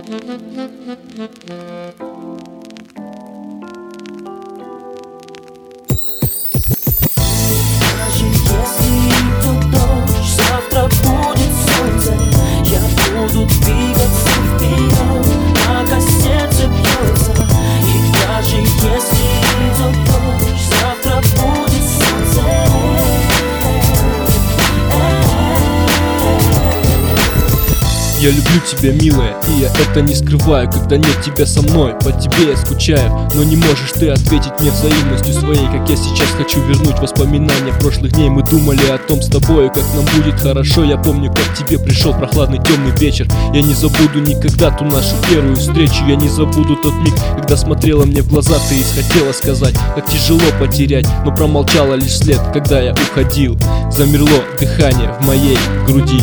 Я люблю тебя, милая, и я это не скрываю. Когда нет тебя со мной, по тебе я скучаю. Но не можешь ты ответить мне взаимностью своей, как я сейчас хочу вернуть воспоминания прошлых дней. Мы думали о том с тобой, как нам будет хорошо. Я помню, как к тебе пришел прохладный темный вечер. Я не забуду никогда ту нашу первую встречу. Я не забуду тот миг, когда смотрела мне в глаза ты и хотела сказать, как тяжело потерять, но промолчала лишь вслед, когда я уходил. Замерло дыхание в моей груди.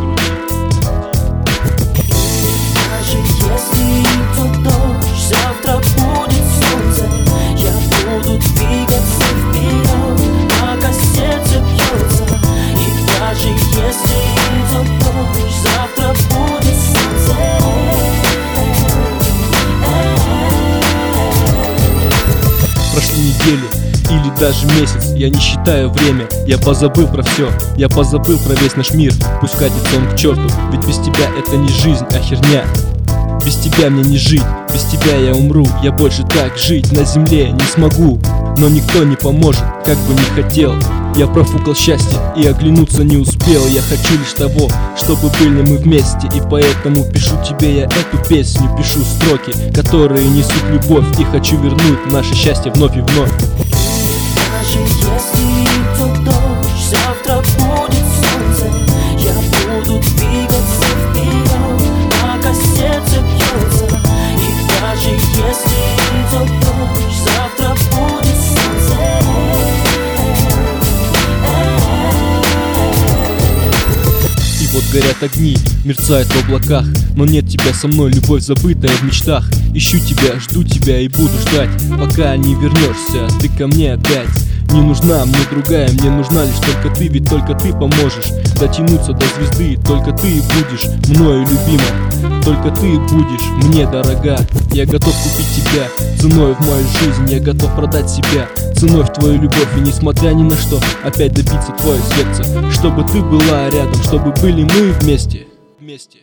Прошли недели или даже месяц, я не считаю время. Я позабыл про все, я позабыл про весь наш мир. Пусть катится он к черту, ведь без тебя это не жизнь, а херня. Без тебя мне не жить, без тебя я умру. Я больше так жить на земле не смогу. Но никто не поможет, как бы не хотел. Я профукал счастье и оглянуться не успел. Я хочу лишь того, чтобы были мы вместе. И поэтому пишу тебе я эту песню. Пишу строки, которые несут любовь. И хочу вернуть наше счастье вновь и вновь. Даже если идет дождь, завтра будет солнце. Я буду двигаться вперед, пока сердце бьется. И даже если идет дождь, завтра будет солнце. И вот горят огни, мерцают в облаках. Но нет тебя со мной, любовь забытая в мечтах. Ищу тебя, жду тебя и буду ждать, пока не вернешься ты ко мне опять. Не нужна мне другая, мне нужна лишь только ты. Ведь только ты поможешь дотянуться до звезды. Только ты будешь мною любима, только ты будешь мне дорога. Я готов купить тебя ценой в мою жизнь. Я готов продать себя ценой в твою любовь. И несмотря ни на что, опять добиться твое сердце. Чтобы ты была рядом, чтобы были мы вместе.